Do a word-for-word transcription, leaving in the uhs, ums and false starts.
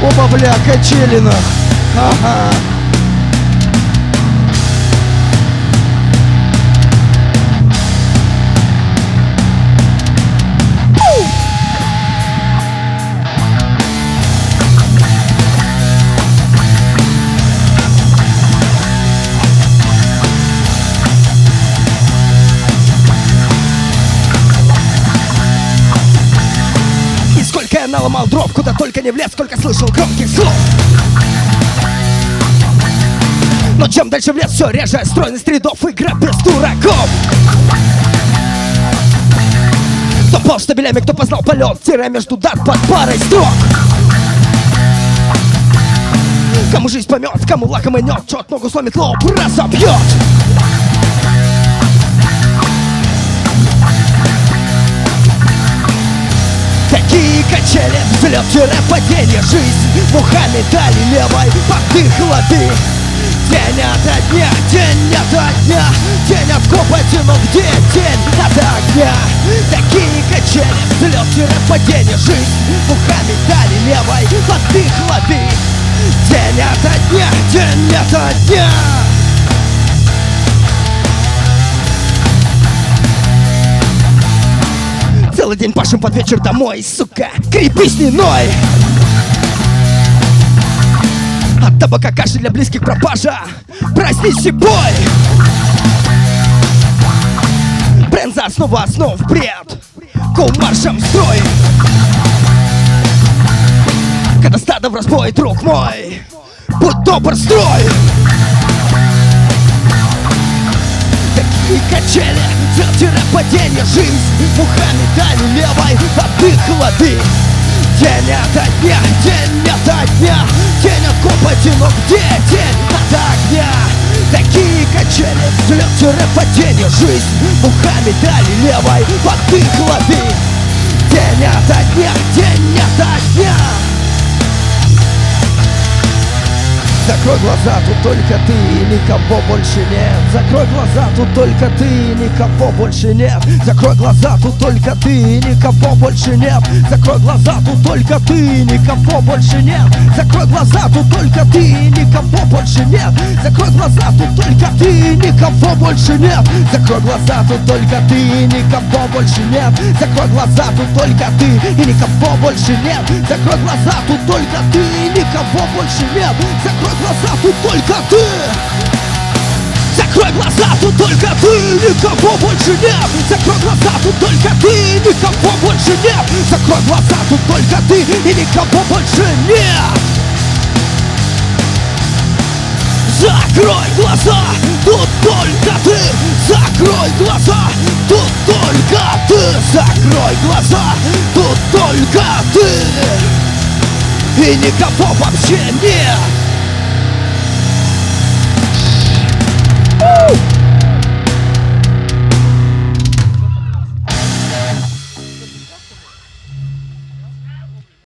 у бабля Качелина. Ага. Я наломал дров, куда только не влез, сколько слышал громких слов. Но чем дальше в лес, все реже стройность рядов, игра без дураков. Кто пол штабелями, кто познал полет, теряя между дат под парой строк. Кому жизнь помет, кому лакомый нёт, чёт ногу сломит, лоб разобьет. Такие качели, взлет-падение, жизнь мухами дали левой, подых лови. День ото дня, день ото дня, день от копоти, но где день от огня? Такие качели, взлет-падение, жизнь мухами дали левой, подых лови. День ото дня, день ото дня. Целый день пашем под вечер домой, сука, крепись не ной. От табака кашель для близких пропажа, проснись и бой. Бренд за основу основ, бред, кул-маршем строй. Когда стадо в разбой, друг мой, будь добр, строй. Такие качели, взлет-падение, жизнь мухами дали левой, подых лови. День ото дня, день ото дня, день от копоти, но где день от огня? Такие качели, взлет-падение, жизнь мухами дали левой, подых лови. День ото дня, день ото дня. Закрой глаза, тут только ты, никого больше нет. Закрой глаза, тут только ты, никого больше нет. Закрой глаза, тут только ты, никого больше нет. Закрой глаза, тут только ты, никого больше нет. Закрой глаза, тут только ты, никого больше нет. Закрой глаза, тут только ты, никого больше нет. Закрой глаза, тут только ты, никого больше нет. Закрой глаза, тут только ты, и никого больше нет. Закрой глаза, тут только ты, никого больше нет. Закрой глаза, тут только ты. Закрой глаза, тут только ты, никого больше нет. Закрой глаза, тут только ты, никого больше нет. Закрой глаза, тут только ты, и никого больше нет. Закрой глаза, тут только ты. Закрой глаза, тут только ты. Закрой глаза, тут только ты, и никого вообще нет.